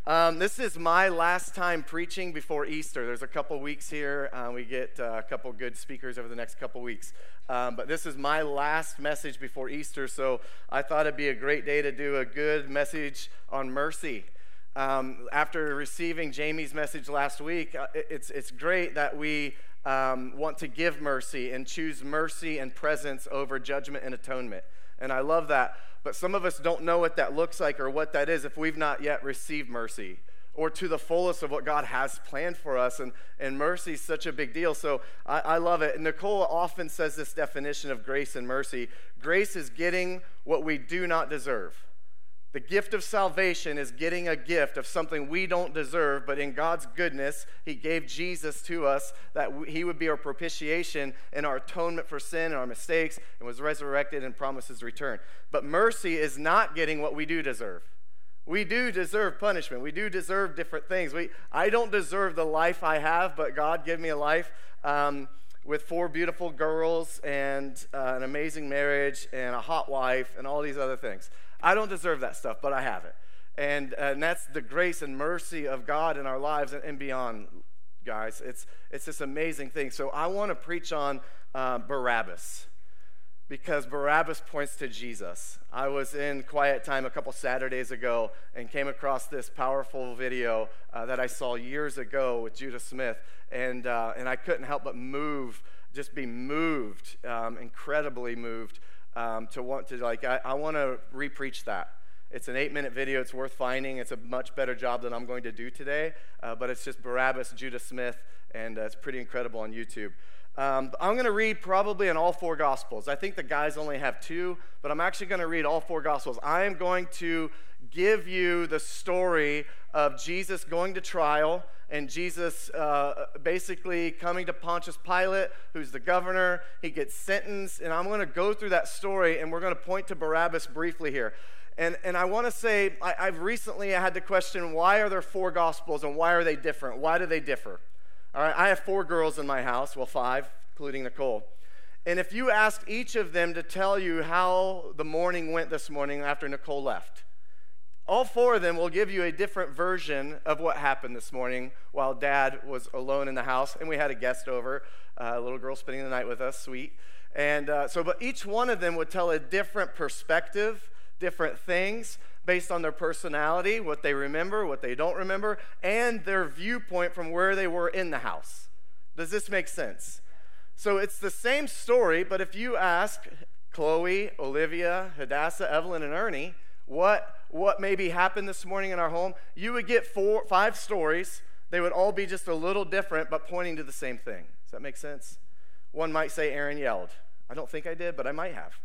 This is my last time preaching before Easter. There's a couple weeks here. We get a couple good speakers over the next couple weeks. But this is my last message before Easter, so I thought it'd be a great day to do a good message on mercy. After receiving Jamie's message last week, it's great that we want to give mercy and choose mercy and presence over judgment and atonement. And I love that. But some of us don't know what that looks like or what that is if we've not yet received mercy or to the fullest of what God has planned for us. And mercy is such a big deal. So I love it. And Nicole often says this definition of grace and mercy. Grace is getting what we do not deserve. The gift of salvation is getting a gift of something we don't deserve, but in God's goodness, He gave Jesus to us that He would be our propitiation and our atonement for sin and our mistakes, and was resurrected and promises return. But mercy is not getting what we do deserve. We do deserve punishment. We do deserve different things. I don't deserve the life I have, but God gave me a life with 4 beautiful girls and an amazing marriage and a hot wife and all these other things. I don't deserve that stuff, but I have it. And that's the grace and mercy of God in our lives and beyond, guys. It's this amazing thing. So I want to preach on Barabbas, because Barabbas points to Jesus. I was in quiet time a couple Saturdays ago and came across this powerful video that I saw years ago with Judah Smith, and I couldn't help but be moved, incredibly moved. I want to re-preach that. It's an 8-minute video. It's worth finding. It's a much better job than I'm going to do today, but it's just Barabbas, Judah Smith, and it's pretty incredible on YouTube. I'm going to read probably in all 4 Gospels. I think the guys only have 2, but I'm actually going to read all 4 Gospels. I am going to give you the story of Jesus going to trial and Jesus basically coming to Pontius Pilate, who's the governor. He gets sentenced, and I'm going to go through that story, and we're going to point to Barabbas briefly here. And I want to say, I've recently had to question, why are there 4 Gospels, and why are they different? Why do they differ? All right, I have 4 girls in my house, well, 5, including Nicole. And if you ask each of them to tell you how the morning went this morning after Nicole left, all 4 of them will give you a different version of what happened this morning while Dad was alone in the house, and we had a guest over, a little girl spending the night with us, sweet. And but each one of them would tell a different perspective, different things based on their personality, what they remember, what they don't remember, and their viewpoint from where they were in the house. Does this make sense? So it's the same story, but if you ask Chloe, Olivia, Hadassah, Evelyn, and Ernie, what maybe happened this morning in our home, you would get 5 stories. They would all be just a little different, but pointing to the same thing. Does that make sense? One might say Aaron yelled. I don't think I did, but I might have.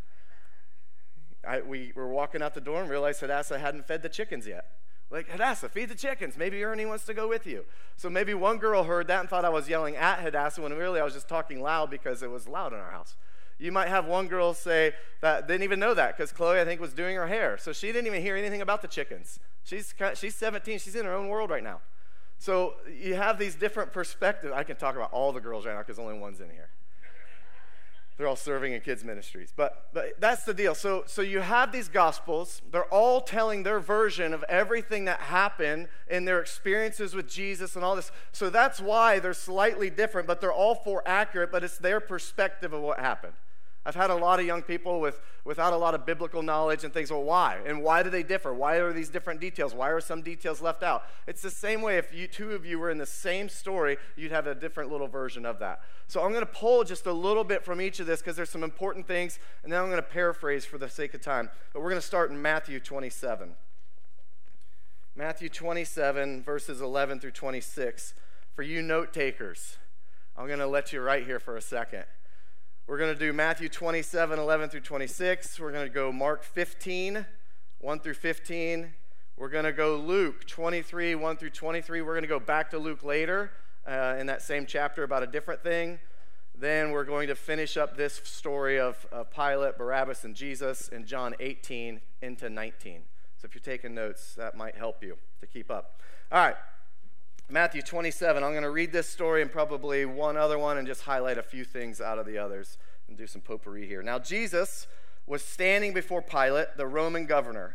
We were walking out the door and realized Hadassah hadn't fed the chickens yet. Like, Hadassah, feed the chickens. Maybe Ernie wants to go with you. So maybe one girl heard that and thought I was yelling at Hadassah when really I was just talking loud because it was loud in our house. You might have one girl say that didn't even know that because Chloe, I think, was doing her hair. So she didn't even hear anything about the chickens. She's 17. She's in her own world right now. So you have these different perspectives. I can talk about all the girls right now because only one's in here. They're all serving in kids' ministries. But that's the deal. So you have these Gospels. They're all telling their version of everything that happened in their experiences with Jesus and all this. So that's why they're slightly different, but they're all 4 accurate, but it's their perspective of what happened. I've had a lot of young people without a lot of biblical knowledge and things. Well, why? And why do they differ? Why are these different details? Why are some details left out? It's the same way if 2 of you were in the same story, you'd have a different little version of that. So I'm going to pull just a little bit from each of this because there's some important things, and then I'm going to paraphrase for the sake of time. But we're going to start in Matthew 27. Matthew 27, verses 11 through 26. For you note takers, I'm going to let you write here for a second. We're going to do Matthew 27, 11 through 26. We're going to go Mark 15, 1 through 15. We're going to go Luke 23, 1 through 23. We're going to go back to Luke later in that same chapter about a different thing. Then we're going to finish up this story of Pilate, Barabbas, and Jesus in John 18 into 19. So if you're taking notes, that might help you to keep up. All right. Matthew 27, I'm going to read this story and probably one other one and just highlight a few things out of the others and do some potpourri here. Now, Jesus was standing before Pilate, the Roman governor.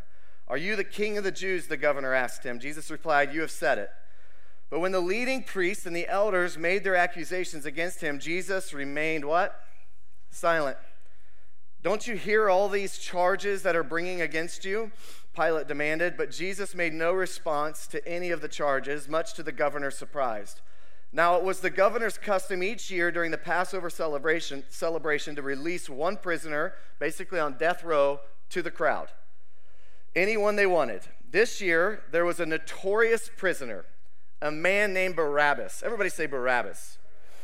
"Are you the king of the Jews?" the governor asked him. Jesus replied, "You have said it." But when the leading priests and the elders made their accusations against him, Jesus remained what? Silent. "Don't you hear all these charges that are bringing against you?" Pilate demanded, but Jesus made no response to any of the charges, much to the governor's surprise. Now it was the governor's custom each year during the Passover celebration to release one prisoner, basically on death row, to the crowd. Anyone they wanted. This year, there was a notorious prisoner, a man named Barabbas. Everybody say Barabbas.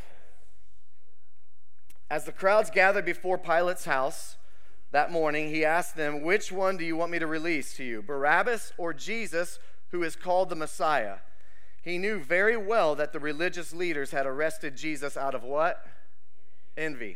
As the crowds gathered before Pilate's house that morning, he asked them, "Which one do you want me to release to you, Barabbas or Jesus, who is called the Messiah?" He knew very well that the religious leaders had arrested Jesus out of what? Envy.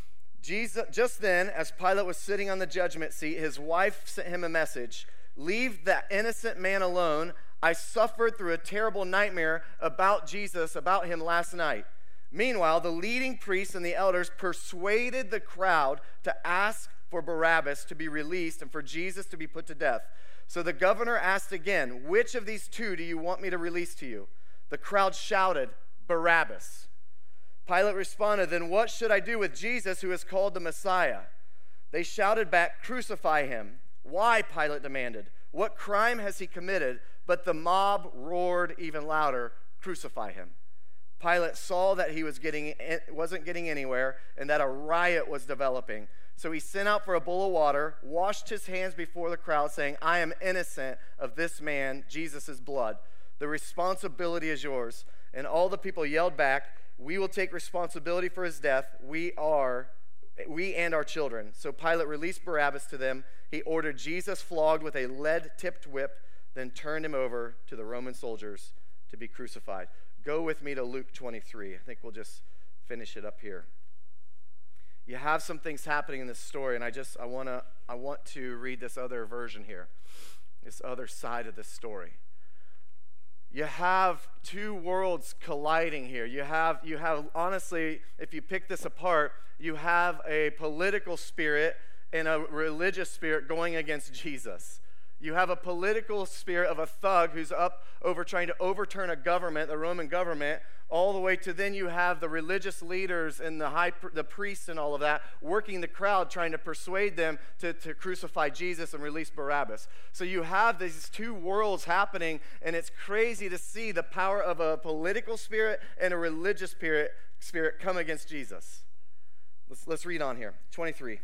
Just then, as Pilate was sitting on the judgment seat, his wife sent him a message. "Leave that innocent man alone. I suffered through a terrible nightmare about Jesus, about him last night." Meanwhile, the leading priests and the elders persuaded the crowd to ask for Barabbas to be released and for Jesus to be put to death. So the governor asked again, "Which of these two do you want me to release to you?" The crowd shouted, "Barabbas." Pilate responded, "Then what should I do with Jesus, who is called the Messiah?" They shouted back, "Crucify him." "Why?" Pilate demanded. "What crime has he committed?" But the mob roared even louder, "Crucify him." Pilate saw that he wasn't getting anywhere and that a riot was developing. So he sent out for a bowl of water, washed his hands before the crowd, saying, "I am innocent of this man, Jesus' blood. The responsibility is yours." And all the people yelled back, "We will take responsibility for his death, we and our children." So Pilate released Barabbas to them. He ordered Jesus flogged with a lead-tipped whip, then turned him over to the Roman soldiers to be crucified. Go with me to Luke 23. I think we'll just finish it up here. You have some things happening in this story, and I want to read this other version here, this other side of this story. You have two worlds colliding here. You have honestly, if you pick this apart, you have a political spirit and a religious spirit going against Jesus. You have a political spirit of a thug who's up over trying to overturn a government, the Roman government, all the way to then you have the religious leaders and the priests and all of that working the crowd, trying to persuade them to crucify Jesus and release Barabbas. So you have these two worlds happening, and it's crazy to see the power of a political spirit and a religious spirit come against Jesus. Let's read on here. 23.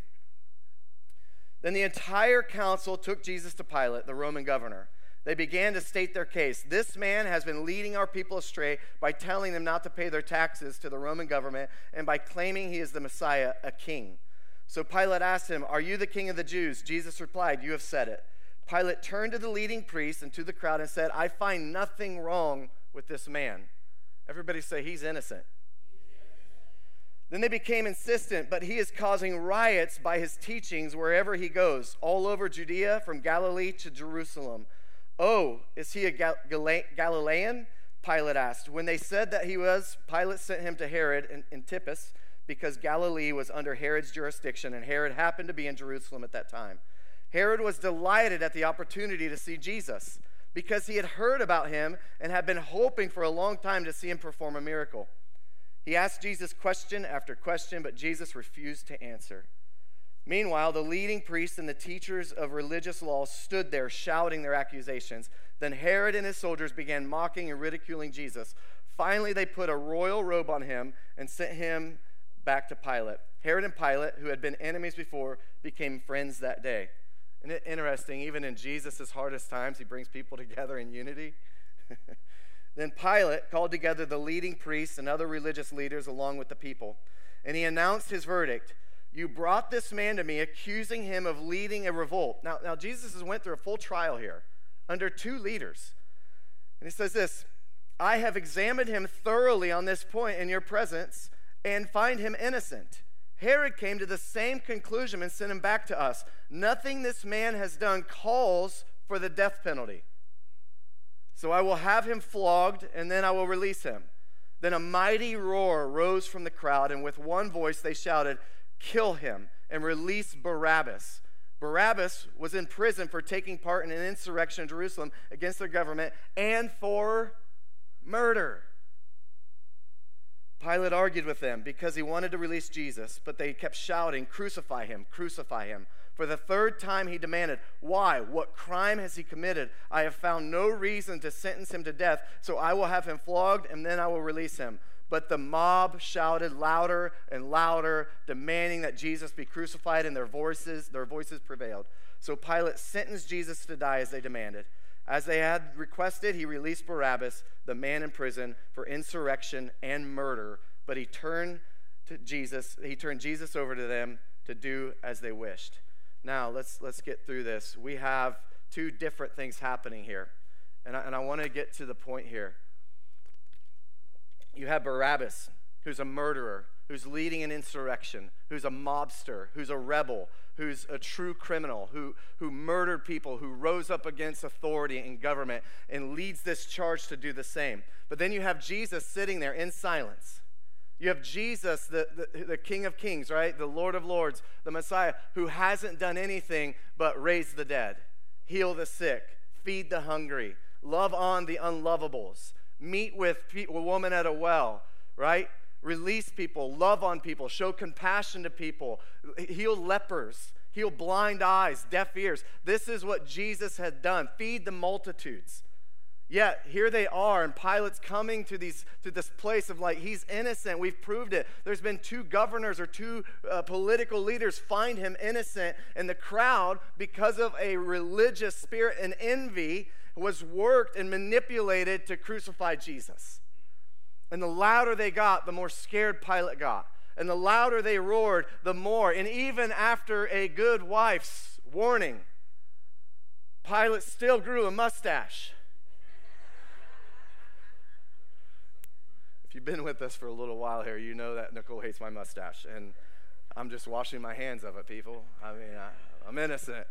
Then the entire council took Jesus to Pilate, the Roman governor. They began to state their case. "This man has been leading our people astray by telling them not to pay their taxes to the Roman government and by claiming he is the Messiah, a king." So Pilate asked him, "Are you the king of the Jews?" Jesus replied, "You have said it." Pilate turned to the leading priests and to the crowd and said, "I find nothing wrong with this man." Everybody say, "He's innocent." Then they became insistent, "But he is causing riots by his teachings wherever he goes, all over Judea, from Galilee to Jerusalem." "Oh, is he a Galilean?" Pilate asked. When they said that he was, Pilate sent him to Herod Antipas, because Galilee was under Herod's jurisdiction, and Herod happened to be in Jerusalem at that time. Herod was delighted at the opportunity to see Jesus, because he had heard about him and had been hoping for a long time to see him perform a miracle. He asked Jesus question after question, but Jesus refused to answer. Meanwhile, the leading priests and the teachers of religious law stood there shouting their accusations. Then Herod and his soldiers began mocking and ridiculing Jesus. Finally, they put a royal robe on him and sent him back to Pilate. Herod and Pilate, who had been enemies before, became friends that day. Isn't it interesting? Even in Jesus' hardest times, he brings people together in unity. Then Pilate called together the leading priests and other religious leaders along with the people, and he announced his verdict. "You brought this man to me, accusing him of leading a revolt." Now Jesus has went through a full trial here under two leaders. And he says this, "I have examined him thoroughly on this point in your presence and find him innocent. Herod came to the same conclusion and sent him back to us. Nothing this man has done calls for the death penalty. So I will have him flogged, and then I will release him." Then a mighty roar rose from the crowd, and with one voice they shouted, "Kill him and release Barabbas." Barabbas was in prison for taking part in an insurrection in Jerusalem against their government and for murder. Pilate argued with them because he wanted to release Jesus, but they kept shouting, "Crucify him, crucify him." For the third time he demanded, "Why? What crime has he committed? I have found no reason to sentence him to death, so I will have him flogged and then I will release him." But the mob shouted louder and louder, demanding that Jesus be crucified, and their voices prevailed. So Pilate sentenced Jesus to die as they demanded. As they had requested, he released Barabbas, the man in prison, for insurrection and murder, but he turned Jesus over to them to do as they wished. Now, let's get through this. We have two different things happening here, and I want to get to the point here. You have Barabbas, who's a murderer, who's leading an insurrection, who's a mobster, who's a rebel, who's a true criminal, who murdered people, who rose up against authority and government and leads this charge to do the same. But then you have Jesus sitting there in silence. You have Jesus, the King of Kings, right? The Lord of Lords, the Messiah, who hasn't done anything but raise the dead, heal the sick, feed the hungry, love on the unlovables, meet with a woman at a well, right? Release people, love on people, show compassion to people, heal lepers, heal blind eyes, deaf ears. This is what Jesus had done, feed the multitudes. Yet here they are, and Pilate's coming to this place of like, he's innocent. We've proved it. There's been two governors or two political leaders find him innocent, and the crowd, because of a religious spirit and envy, was worked and manipulated to crucify Jesus. And the louder they got, the more scared Pilate got. And the louder they roared, the more. And even after a good wife's warning, Pilate still grew a mustache. If you've been with us for a little while here, you know that Nicole hates my mustache. And I'm just washing my hands of it, people. I mean, I'm innocent.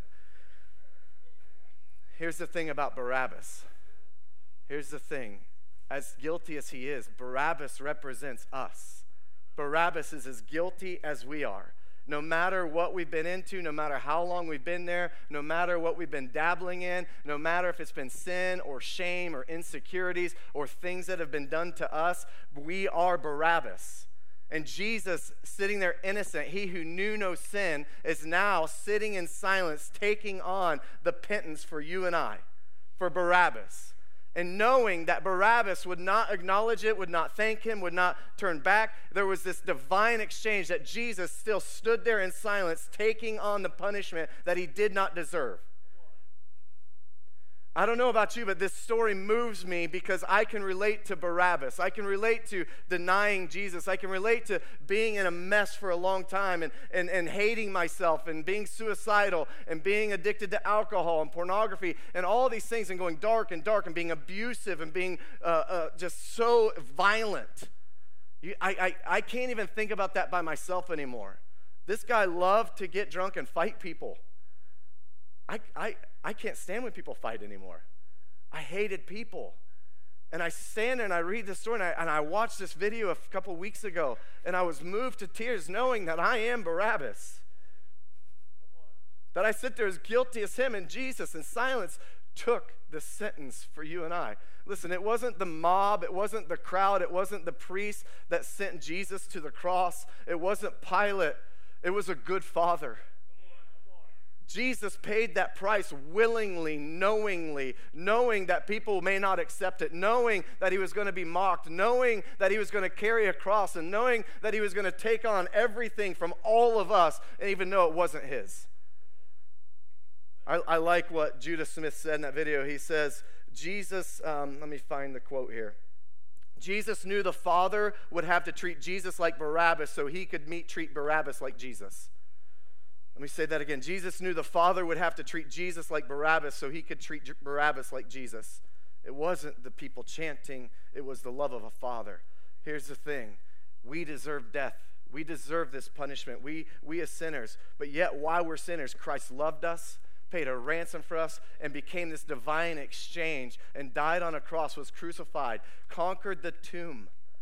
Here's the thing about Barabbas. Here's the thing. As guilty as he is, Barabbas represents us. Barabbas is as guilty as we are. No matter what we've been into, no matter how long we've been there, no matter what we've been dabbling in, no matter if it's been sin or shame or insecurities or things that have been done to us, we are Barabbas. And Jesus, sitting there innocent, he who knew no sin, is now sitting in silence, taking on the penance for you and I, for Barabbas. And knowing that Barabbas would not acknowledge it, would not thank him, would not turn back, there was this divine exchange that Jesus still stood there in silence, taking on the punishment that he did not deserve. I don't know about you, but this story moves me because I can relate to Barabbas. I can relate to denying Jesus. I can relate to being in a mess for a long time and hating myself and being suicidal and being addicted to alcohol and pornography and all these things and going dark and being abusive and being just so violent. I can't even think about that by myself anymore. This guy loved to get drunk and fight people. I can't stand when people fight anymore. I hated people. And I stand there and I read this story and I watched this video a couple weeks ago and I was moved to tears knowing that I am Barabbas. That I sit there as guilty as him, and Jesus in silence took the sentence for you and I. Listen, it wasn't the mob, it wasn't the crowd, it wasn't the priests that sent Jesus to the cross. It wasn't Pilate. It was a good father. Jesus paid that price willingly, knowingly, knowing that people may not accept it, knowing that he was going to be mocked, knowing that he was going to carry a cross, and knowing that he was going to take on everything from all of us, and even though it wasn't his. I like what Judah Smith said in that video. He says, Jesus, let me find the quote here. Jesus knew the Father would have to treat Jesus like Barabbas so he could treat Barabbas like Jesus. Let me say that again. Jesus knew the Father would have to treat Jesus like Barabbas so he could treat Barabbas like Jesus. It wasn't the people chanting. It was the love of a father. Here's the thing. We deserve death. We deserve this punishment. We as sinners. But yet, while we're sinners, Christ loved us, paid a ransom for us, and became this divine exchange, and died on a cross, was crucified, conquered the tomb,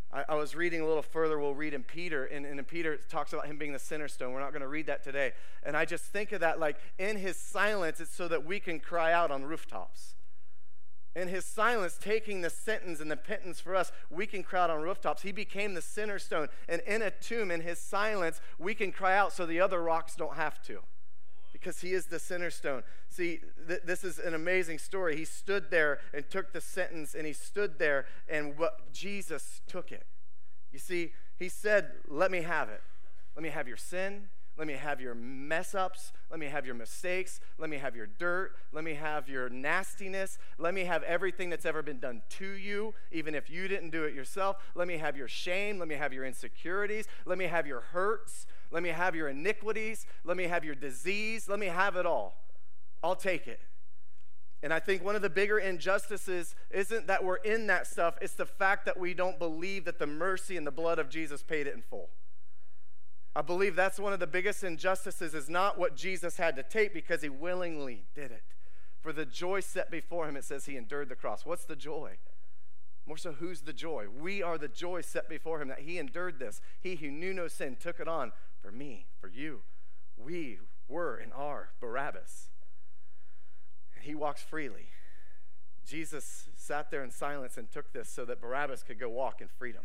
I was reading a little further. We'll read in Peter, and in Peter it talks about him being the center stone. We're not going to read that today. And I just think of that like in his silence, it's so that we can cry out on rooftops. In his silence, taking the sentence and the penance for us, we can cry out on rooftops. He became the center stone. And in a tomb, in his silence, we can cry out so the other rocks don't have to. Because he is the center stone. See, this is an amazing story. He stood there and took the sentence, and he stood there, and Jesus took it. You see, he said, let me have it. Let me have your sin. Let me have your mess ups. Let me have your mistakes. Let me have your dirt. Let me have your nastiness. Let me have everything that's ever been done to you, even if you didn't do it yourself. Let me have your shame. Let me have your insecurities. Let me have your hurts. Let me have your iniquities. Let me have your disease. Let me have it all. I'll take it. And I think one of the bigger injustices isn't that we're in that stuff. It's the fact that we don't believe that the mercy and the blood of Jesus paid it in full. I believe that's one of the biggest injustices, is not what Jesus had to take, because he willingly did it. For the joy set before him, it says he endured the cross. What's the joy? More so, who's the joy? We are the joy set before him, that he endured this. He who knew no sin took it on for me, for you. We were and are Barabbas. And he walks freely. Jesus sat there in silence and took this so that Barabbas could go walk in freedom.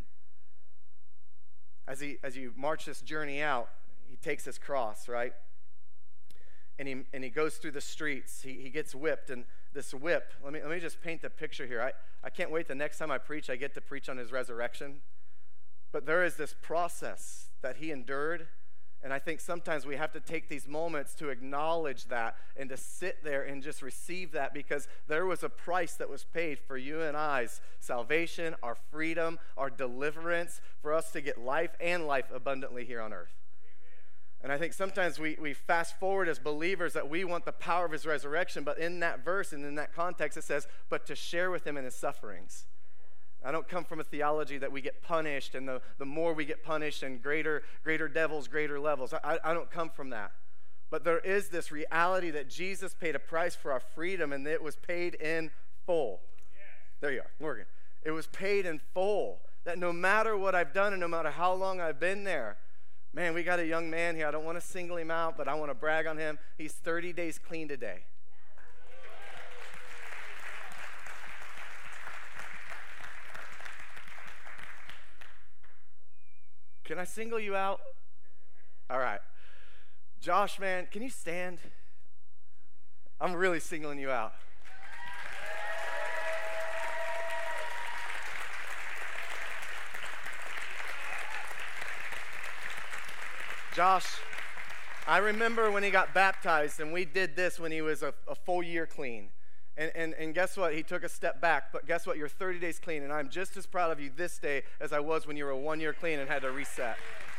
As you march this journey out, he takes his cross, right? And he goes through the streets. He gets whipped, and this whip, let me just paint the picture here. I can't wait the next time I preach, I get to preach on his resurrection. But there is this process that he endured, and I think sometimes we have to take these moments to acknowledge that and to sit there and just receive that, because there was a price that was paid for you and I's salvation, our freedom, our deliverance, for us to get life and life abundantly here on earth. And I think sometimes we fast forward as believers that we want the power of his resurrection, but in that verse and in that context it says, but to share with him in his sufferings. I don't come from a theology that we get punished, and the more we get punished and greater devils, greater levels. I don't come from that. But there is this reality that Jesus paid a price for our freedom, and it was paid in full. Yes. There you are, Morgan. It was paid in full. That no matter what I've done and no matter how long I've been there, man, we got a young man here. I don't want to single him out, but I want to brag on him. He's 30 days clean today. Can I single you out? All right. Josh, man, can you stand? I'm really singling you out. Josh, I remember when he got baptized, and we did this when he was a full year clean. And guess what? He took a step back, but guess what? You're 30 days clean, and I'm just as proud of you this day as I was when you were 1 year clean and had to reset.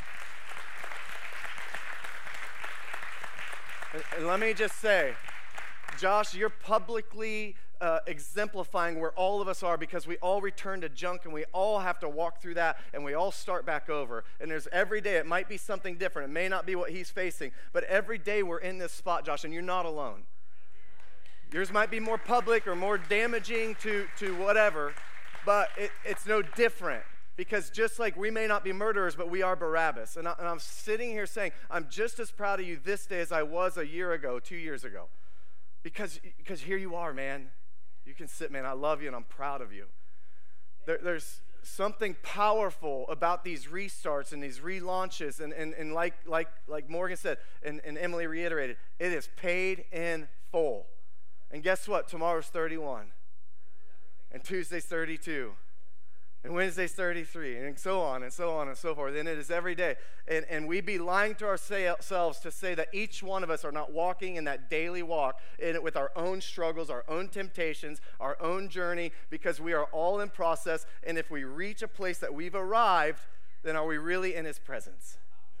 And let me just say, Josh, you're publicly exemplifying where all of us are, because we all return to junk, and we all have to walk through that, and we all start back over. And there's every day, it might be something different. It may not be what he's facing, but every day we're in this spot, Josh, and you're not alone. Yours might be more public or more damaging to whatever, but it's no different, because just like we may not be murderers, but we are Barabbas. And I'm sitting here saying, I'm just as proud of you this day as I was a year ago, 2 years ago, because here you are, man. You can sit, man. I love you, and I'm proud of you. There's something powerful about these restarts and these relaunches, and like Morgan said, and Emily reiterated, it is paid in full. And guess what? Tomorrow's 31. And Tuesday's 32. And Wednesday's 33. And so on and so on and so forth. And it is every day. And we'd be lying to ourselves to say that each one of us are not walking in that daily walk in it with our own struggles, our own temptations, our own journey, because we are all in process. And if we reach a place that we've arrived, then are we really in his presence?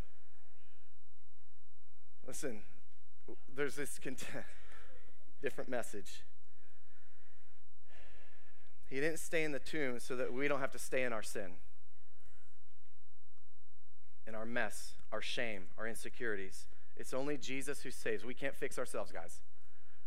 Listen, there's this different message. He didn't stay in the tomb so that we don't have to stay in our sin, in our mess, our shame, our insecurities. It's only Jesus who saves. We can't fix ourselves, guys.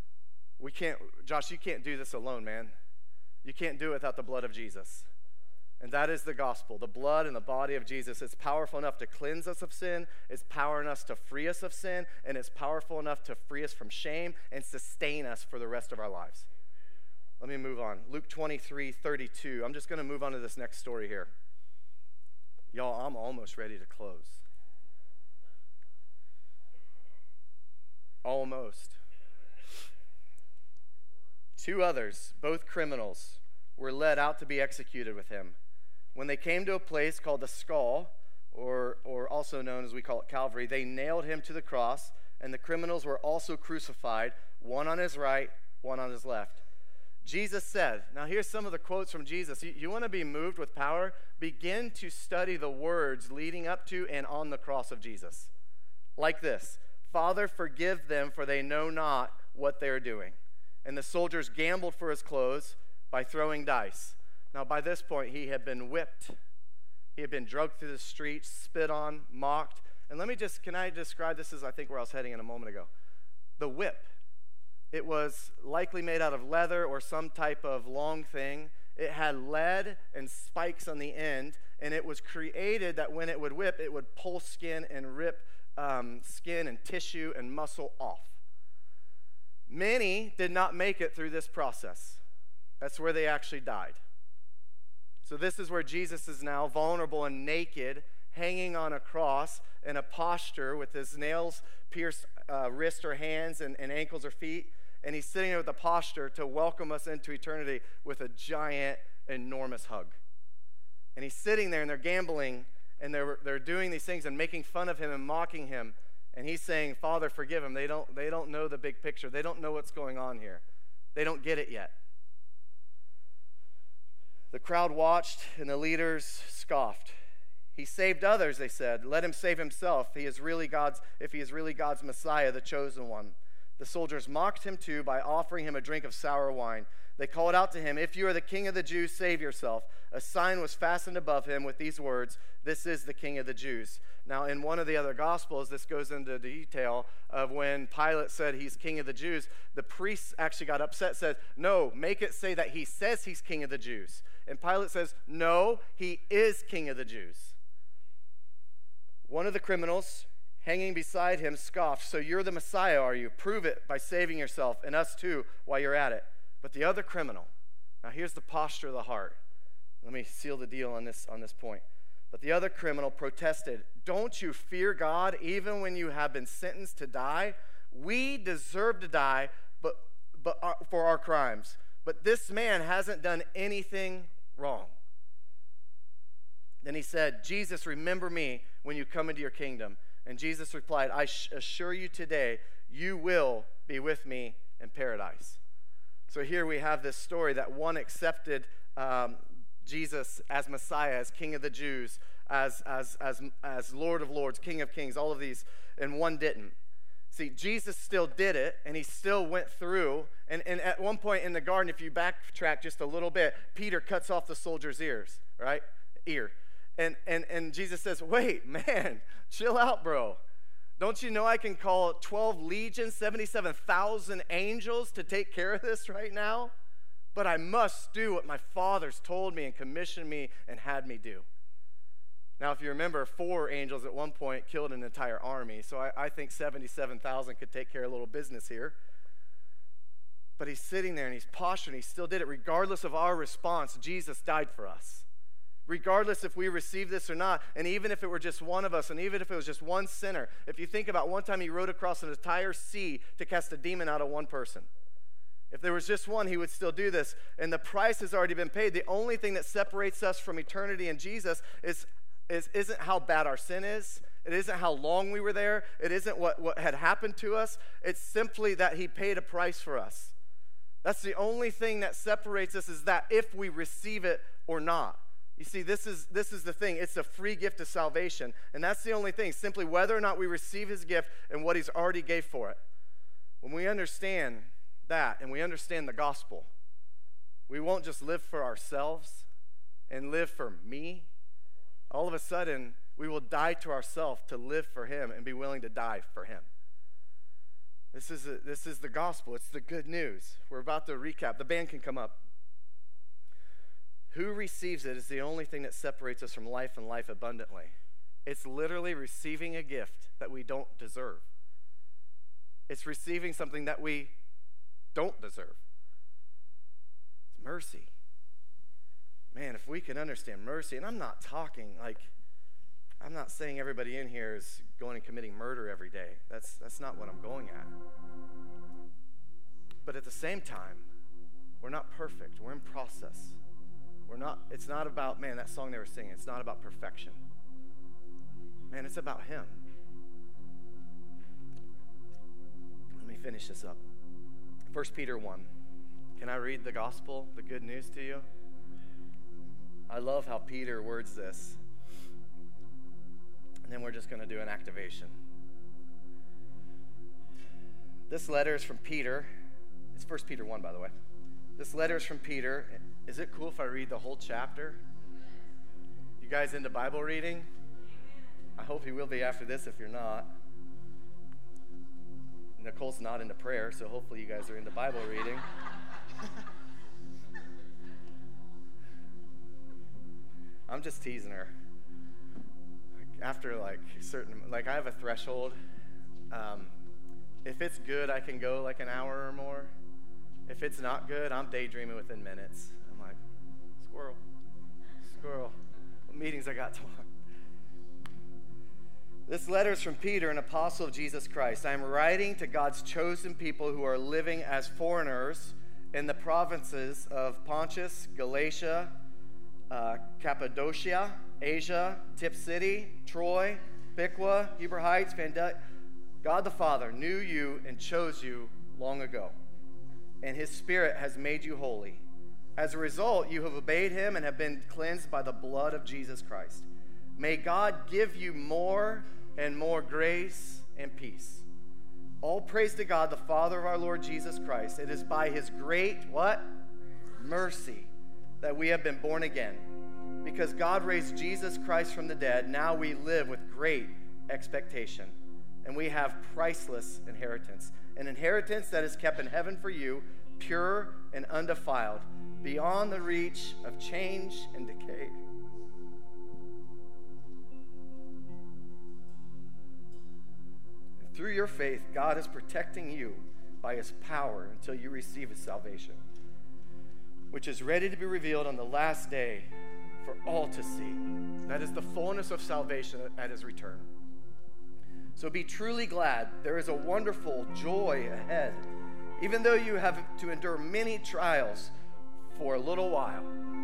We can't. Josh, you can't do this alone, man. You can't do it without the blood of Jesus. And that is the gospel, the blood and the body of Jesus. It's powerful enough to cleanse us of sin. It's powerful enough to free us of sin. And it's powerful enough to free us from shame and sustain us for the rest of our lives. Let me move on. Luke 23:32. I'm just going to move on to this next story here. Y'all, I'm almost ready to close. Almost. 2 others, both criminals, were led out to be executed with him. When they came to a place called the Skull, or also known as we call it Calvary, they nailed him to the cross, and the criminals were also crucified, one on his right, one on his left. Jesus said, now here's some of the quotes from Jesus. You want to be moved with power? Begin to study the words leading up to and on the cross of Jesus. Like this, Father, forgive them, for they know not what they are doing. And the soldiers gambled for his clothes by throwing dice. Now by this point, he had been whipped. He had been dragged through the streets, spit on, mocked. And can I describe this as I think where I was heading in a moment ago? The whip. It was likely made out of leather or some type of long thing. It had lead and spikes on the end, and it was created that when it would whip, it would pull skin and rip skin and tissue and muscle off. Many did not make it through this process. That's where they actually died. So this is where Jesus is now vulnerable and naked, hanging on a cross in a posture with his nails pierced wrists or hands and ankles or feet. And he's sitting there with a posture to welcome us into eternity with a giant, enormous hug. And he's sitting there and they're gambling and they're doing these things and making fun of him and mocking him. And he's saying, Father, forgive them. They don't know the big picture. They don't know what's going on here. They don't get it yet. The crowd watched and the leaders scoffed. He saved others, they said. Let him save himself. If he is really God's Messiah, the chosen one. The soldiers mocked him too by offering him a drink of sour wine. They called out to him, if you are the King of the Jews, save yourself. A sign was fastened above him with these words, this is the King of the Jews. Now, in one of the other Gospels, this goes into detail of when Pilate said he's King of the Jews. The priests actually got upset, said, no, make it say that he says he's King of the Jews. And Pilate says, no, he is King of the Jews. One of the criminals hanging beside him scoffed, so you're the Messiah, are you? Prove it by saving yourself and us too while you're at it. But the other criminal, now here's the posture of the heart. Let me seal the deal on this point. But the other criminal protested, don't you fear God even when you have been sentenced to die? We deserve to die for our crimes. But this man hasn't done anything wrong. Then he said, Jesus, remember me when you come into your kingdom. And Jesus replied, I assure you today, you will be with me in paradise. So here we have this story that one accepted Jesus as Messiah, as King of the Jews, as Lord of Lords, King of Kings, all of these, and one didn't. See, Jesus still did it, and he still went through. And at one point in the garden, if you backtrack just a little bit, Peter cuts off the soldier's ear. And Jesus says, wait, man, chill out, bro. Don't you know I can call 12 legions, 77,000 angels to take care of this right now? But I must do what my Father's told me and commissioned me and had me do. Now, if you remember, 4 angels at one point killed an entire army, so I think 77,000 could take care of a little business here. But he's sitting there and he's posturing. He still did it. Regardless of our response, Jesus died for us. Regardless if we receive this or not, and even if it were just one of us, and even if it was just one sinner, if you think about one time he rode across an entire sea to cast a demon out of one person. If there was just one, he would still do this. And the price has already been paid. The only thing that separates us from eternity in Jesus isn't how bad our sin is. It isn't how long we were there. It isn't what had happened to us. It's simply that he paid a price for us. That's the only thing that separates us, is that if we receive it or not. You see, this is the thing. It's a free gift of salvation. And that's the only thing, simply whether or not we receive his gift and what he's already gave for it. When we understand that and we understand the gospel, we won't just live for ourselves and live for me. All of a sudden, we will die to ourselves to live for him and be willing to die for him. This is the gospel. It's the good news. We're about to recap. The band can come up. who receives it is the only thing that separates us from life and life abundantly. It's literally receiving a gift that we don't deserve. It's receiving something that we don't deserve. It's mercy. Man, if we can understand mercy, and I'm not saying everybody in here is going and committing murder every day. That's not what I'm going at. But at the same time, we're not perfect. We're in process. It's not about, man, that song they were singing, it's not about perfection. Man, it's about him. Let me finish this up. 1 Peter 1. Can I read the gospel, the good news to you? I love how Peter words this. And then we're just going to do an activation. This letter is from Peter. It's 1 Peter 1, by the way. This letter is from Peter. Is it cool if I read the whole chapter? You guys into Bible reading? I hope you will be after this if you're not. Nicole's not into prayer, so hopefully you guys are into Bible reading. I'm just teasing her. After I have a threshold. If it's good, I can go like an hour or more. If it's not good, I'm daydreaming within minutes. I'm like, squirrel. What meetings I got tomorrow? This letter is from Peter, an apostle of Jesus Christ. I am writing to God's chosen people who are living as foreigners in the provinces of Pontus, Galatia, Cappadocia, Asia, Tip City, Troy, Piqua, Heber Heights, God the Father knew you and chose you long ago, and his Spirit has made you holy. As a result, you have obeyed him and have been cleansed by the blood of Jesus Christ. May God give you more and more grace and peace. All praise to God, the Father of our Lord Jesus Christ. It is by his great, what? Mercy that we have been born again. Because God raised Jesus Christ from the dead, now we live with great expectation. And we have priceless inheritance. An inheritance that is kept in heaven for you, pure and undefiled, beyond the reach of change and decay. Through your faith, God is protecting you by his power until you receive his salvation, which is ready to be revealed on the last day for all to see. That is the fullness of salvation at his return. So be truly glad. There is a wonderful joy ahead, even though you have to endure many trials for a little while.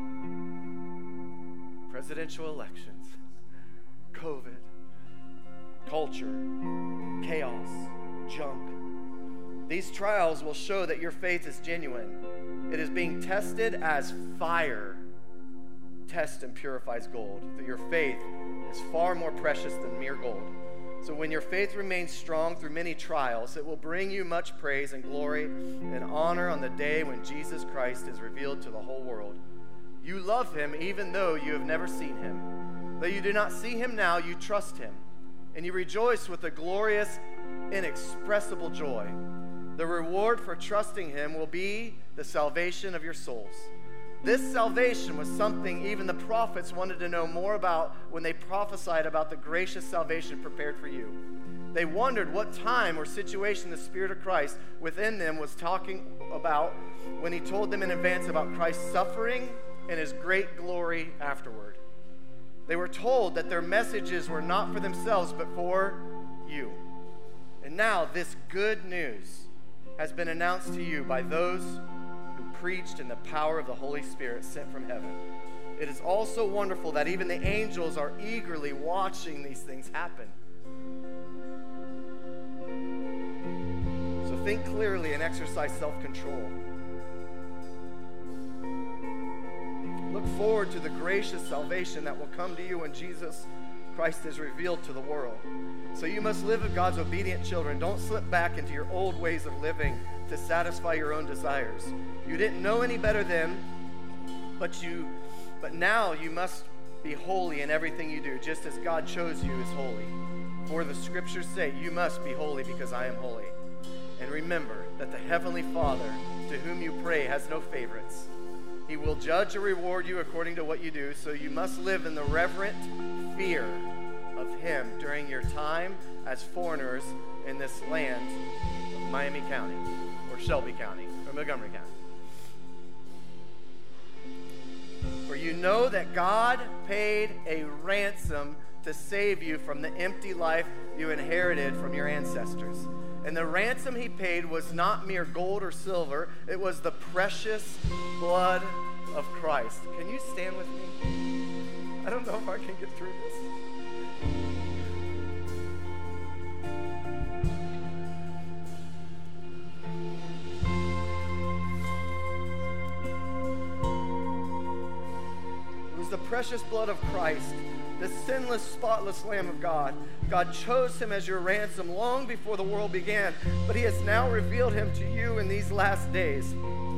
Presidential elections, COVID, culture, chaos, junk. These trials will show that your faith is genuine. It is being tested as fire tests and purifies gold. That your faith is far more precious than mere gold. So when your faith remains strong through many trials, it will bring you much praise and glory and honor on the day when Jesus Christ is revealed to the whole world. You love him even though you have never seen him. Though you do not see him now, you trust him. And you rejoice with a glorious, inexpressible joy. The reward for trusting him will be the salvation of your souls. This salvation was something even the prophets wanted to know more about when they prophesied about the gracious salvation prepared for you. They wondered what time or situation the Spirit of Christ within them was talking about when he told them in advance about Christ's suffering and his great glory afterward. They were told that their messages were not for themselves, but for you. And now this good news has been announced to you by those who preached in the power of the Holy Spirit sent from heaven. It is also wonderful that even the angels are eagerly watching these things happen. So think clearly and exercise self-control. Look forward to the gracious salvation that will come to you when Jesus Christ is revealed to the world. So you must live as God's obedient children. Don't slip back into your old ways of living to satisfy your own desires. You didn't know any better then, but now you must be holy in everything you do, just as God chose you as holy. For the scriptures say, you must be holy because I am holy. And remember that the Heavenly Father, to whom you pray, has no favorites. He will judge or reward you according to what you do, so you must live in the reverent fear of him during your time as foreigners in this land of Miami County, or Shelby County, or Montgomery County. For you know that God paid a ransom to save you from the empty life you inherited from your ancestors. And the ransom he paid was not mere gold or silver. It was the precious blood of Christ. Can you stand with me? I don't know if I can get through this. It was the precious blood of Christ, the sinless, spotless Lamb of God. God chose him as your ransom long before the world began, but he has now revealed him to you in these last days.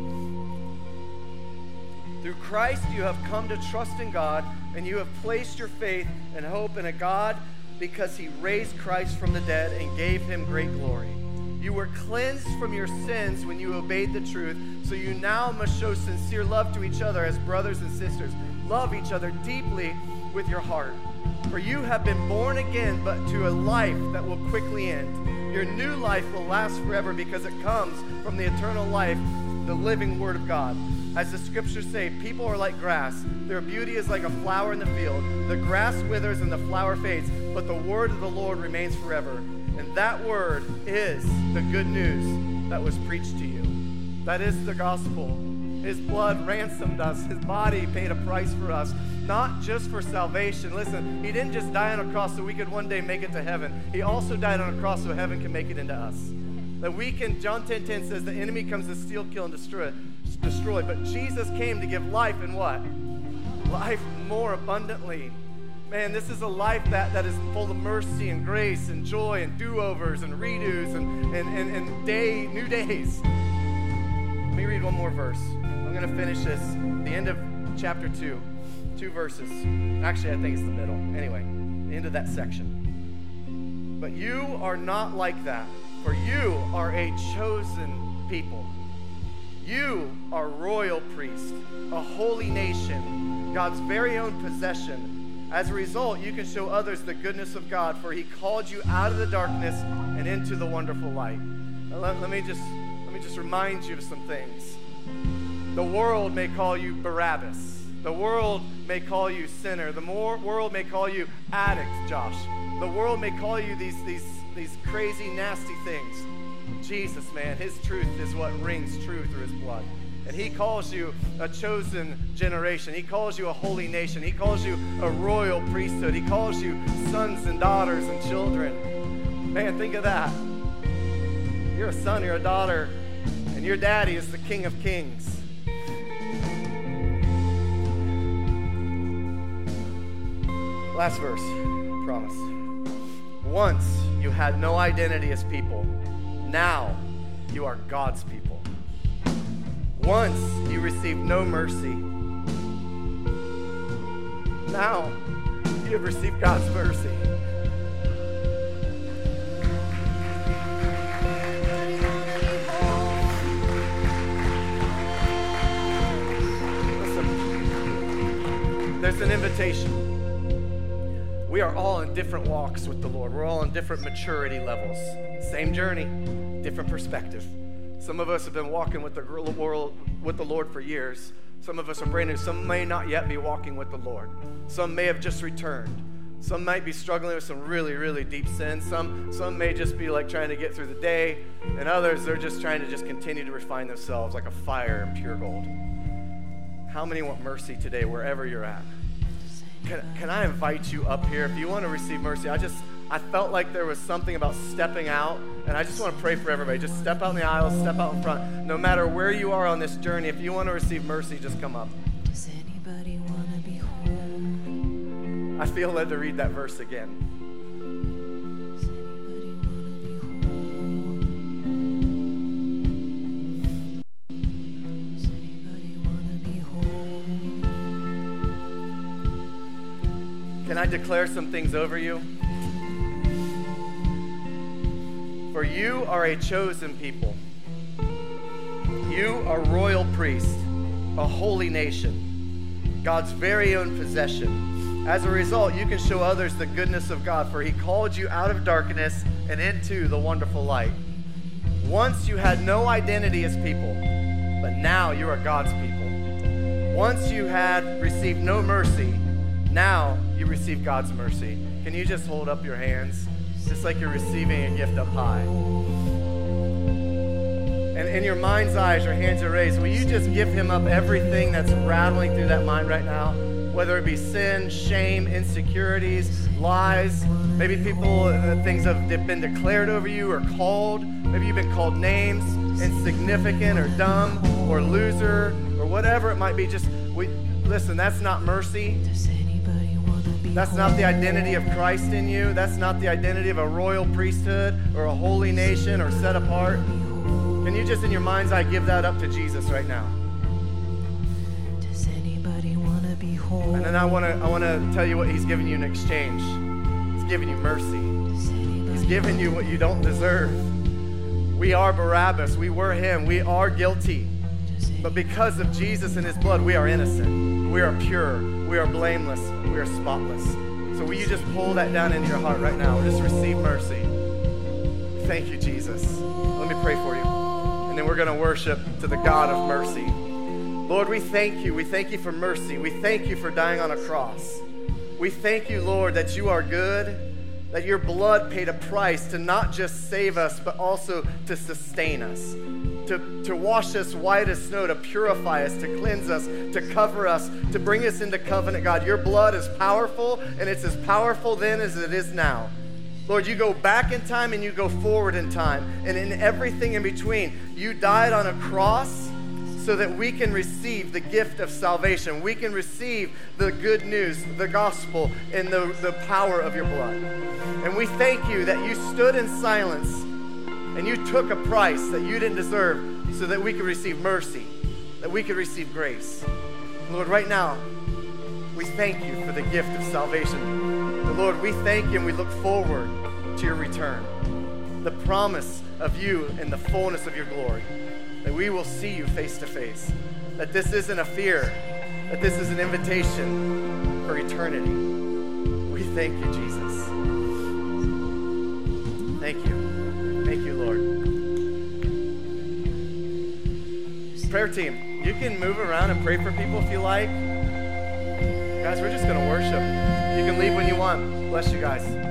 Through Christ you have come to trust in God, and you have placed your faith and hope in a God because he raised Christ from the dead and gave him great glory. You were cleansed from your sins when you obeyed the truth, so you now must show sincere love to each other as brothers and sisters. Love each other deeply with your heart. For you have been born again, but to a life that will quickly end. Your new life will last forever because it comes from the eternal life, the living Word of God. As the scriptures say, people are like grass. Their beauty is like a flower in the field. The grass withers and the flower fades, but the word of the Lord remains forever. And that word is the good news that was preached to you. That is the gospel. His blood ransomed us. His body paid a price for us, not just for salvation. Listen, he didn't just die on a cross so we could one day make it to heaven. He also died on a cross so heaven can make it into us. That we can, John 10:10 says, the enemy comes to steal, kill, and destroy. But Jesus came to give life and what? Life more abundantly. Man, this is a life that is full of mercy and grace and joy and do-overs and redos and new days. Let me read one more verse. I'm going to finish this. The end of chapter 2. 2 verses. Actually, I think it's the middle. Anyway, the end of that section. But you are not like that, for you are a chosen people. You are royal priest, a holy nation, God's very own possession. As a result, you can show others the goodness of God, for he called you out of the darkness and into the wonderful light. Now, let me just remind you of some things. The world may call you Barabbas. The world may call you sinner. The world may call you addict, Josh. The world may call you these crazy, nasty things. Jesus, man, his truth is what rings true through his blood. And he calls you a chosen generation. He calls you a holy nation. He calls you a royal priesthood. He calls you sons and daughters and children. Man, think of that. You're a son, you're a daughter, and your daddy is the King of Kings. Last verse, promise. Once you had no identity as people. Now you are God's people. Once you received no mercy. Now you have received God's mercy. Listen, there's an invitation. We are all in different walks with the Lord. We're all in different maturity levels. Same journey, different perspective. Some of us have been walking with the Lord for years. Some of us are brand new. Some may not yet be walking with the Lord. Some may have just returned. Some might be struggling with some really, really deep sins. Some may just be like trying to get through the day. And others, they're just trying to just continue to refine themselves like a fire in pure gold. How many want mercy today wherever you're at? Can I invite you up here? If you want to receive mercy, I felt like there was something about stepping out, and I just want to pray for everybody. Just step out in the aisles, step out in front. No matter where you are on this journey, if you want to receive mercy, just come up. Does anybody want to be whole? I feel led to read that verse again. Does anybody want to be whole? Does anybody want to be whole? Can I declare some things over you? For you are a chosen people. You are royal priests, a holy nation, God's very own possession. As a result, you can show others the goodness of God, for he called you out of darkness and into the wonderful light. Once you had no identity as people, but now you are God's people. Once you had received no mercy, now you receive God's mercy. Can you just hold up your hands, just like you're receiving a gift up high? And in your mind's eyes, your hands are raised. Will you just give him up everything that's rattling through that mind right now? Whether it be sin, shame, insecurities, lies, maybe things have been declared over you or called. Maybe you've been called names, insignificant or dumb or loser or whatever it might be. Listen, that's not mercy. That's not the identity of Christ in you. That's not the identity of a royal priesthood or a holy nation or set apart. Can you just in your mind's eye give that up to Jesus right now? Does anybody want to be whole? And then I want to tell you what he's giving you in exchange. He's giving you mercy. He's giving you what you don't deserve. We are Barabbas. We were him. We are guilty. But because of Jesus and his blood, we are innocent. We are pure. We are blameless. We are spotless. So will you just pull that down into your heart right now? Just receive mercy. Thank you, Jesus. Let me pray for you. And then we're going to worship to the God of mercy. Lord, we thank you. We thank you for mercy. We thank you for dying on a cross. We thank you, Lord, that you are good, that your blood paid a price to not just save us, but also to sustain us, to wash us white as snow, to purify us, to cleanse us, to cover us, to bring us into covenant, God. Your blood is powerful, and it's as powerful then as it is now. Lord, you go back in time and you go forward in time. And in everything in between, you died on a cross so that we can receive the gift of salvation. We can receive the good news, the gospel, and the power of your blood. And we thank you that you stood in silence and you took a price that you didn't deserve so that we could receive mercy, that we could receive grace. Lord, right now, we thank you for the gift of salvation. Lord, we thank you and we look forward to your return. The promise of you in the fullness of your glory, that we will see you face to face, that this isn't a fear, that this is an invitation for eternity. We thank you, Jesus. Thank you. Thank you, Lord. Prayer team, you can move around and pray for people if you like. Guys, we're just going to worship. You can leave when you want. Bless you guys.